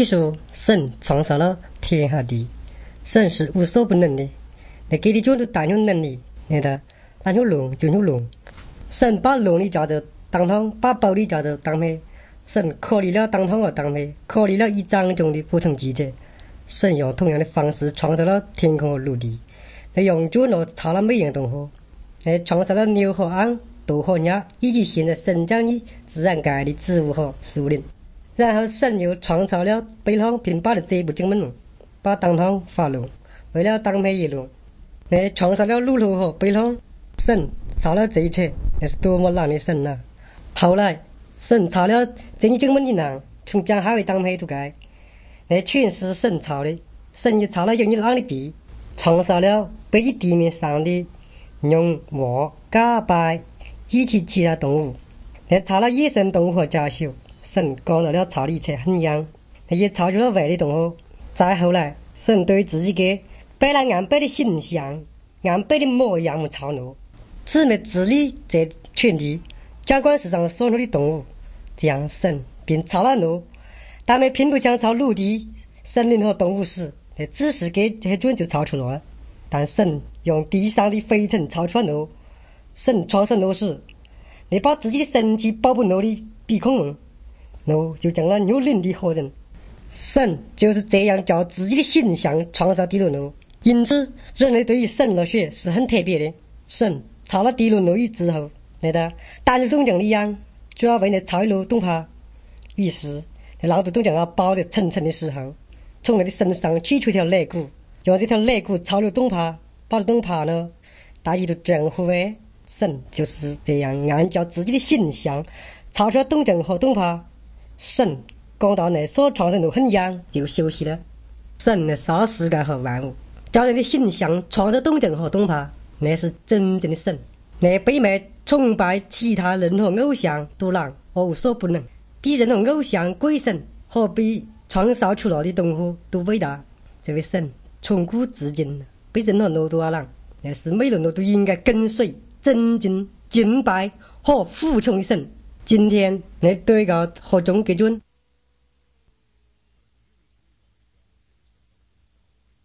据说神创造了天和地，神是无所不能的。那给你就大有能力，那的那有龙就有龙。神把龙的叫做当堂，把宝的叫做当妹。神考虑了当堂和当妹，考虑了一掌中的不同季节。神用同样的方式创造了天空和陆地，那用脚脑造了每样东西，那创造了牛和羊、豆和鸟，以及现在生长的自然界的植物和树林。然后神又创造了北方，并把这部经文弄，把当堂发弄，为了当妹一弄，那创造了乳头和北方。神造了这一切，那是多么难的神啊！后来神造了这些经文的人，从江海为当妹都盖，那全是神造的。神又造了有你浪的地，创造了北极地面上的牛、鹅、嘎白以及其他动物，那造了野生动物和家畜。神讲到了造的一切很样，那也造出了外的动物。再后来，神对自己给摆了按摆的形象、按摆的模样造弄，旨意治理这全地，掌管世上所有的动物。这样神便造了路，但没拼不想造陆地、森林和动物时，那只是给这些准就造出了。但神用地上的肥尘造出了路。神创生路时，那把自己的神迹保护路的鼻孔路就成了有灵的活人。神就是这样叫自己的形象创造地轮路，因此人类对于神的学是很特别的。神造了地轮路之后，那个单东将的羊主要为那造一路东爬，于是那狼毒东将要包得层层的时候，从那的身上取出一条肋骨，用这条肋骨抄入东爬，把东爬呢大家都征服为神就是这样按照自己的形象抄出了东正和东爬。神讲到那所创生都很样就休息了。神呢造了世界和万物，叫人的形象创造东正和东爬，那是真正的神。那北美崇拜其他任何偶像都难而无所不能，比任何偶像、鬼神和比创造出来的动物都伟大。这位神从古至今比任何路都要难，那是每个人都应该跟随、尊敬、敬拜和服从的神。今天那对个和中给准